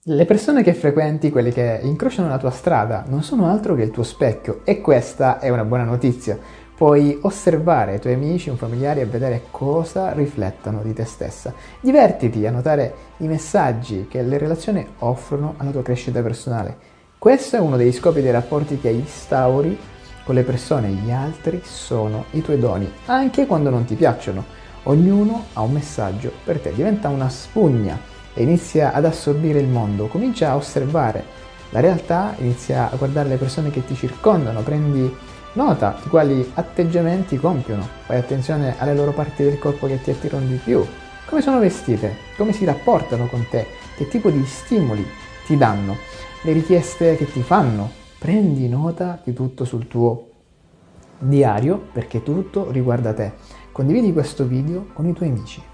Le persone che frequenti, quelle che incrociano la tua strada, non sono altro che il tuo specchio e questa è una buona notizia. Puoi osservare i tuoi amici, un familiare e vedere cosa riflettono di te stessa. Divertiti a notare i messaggi che le relazioni offrono alla tua crescita personale. Questo è uno degli scopi dei rapporti che instauri con le persone. Gli altri sono i tuoi doni, anche quando non ti piacciono. Ognuno ha un messaggio per te, diventa una spugna e inizia ad assorbire il mondo, comincia a osservare la realtà, inizia a guardare le persone che ti circondano, prendi nota di quali atteggiamenti compiono, fai attenzione alle loro parti del corpo che ti attirano di più, come sono vestite, come si rapportano con te, che tipo di stimoli ti danno, le richieste che ti fanno. Prendi nota di tutto sul tuo diario perché tutto riguarda te. Condividi questo video con i tuoi amici.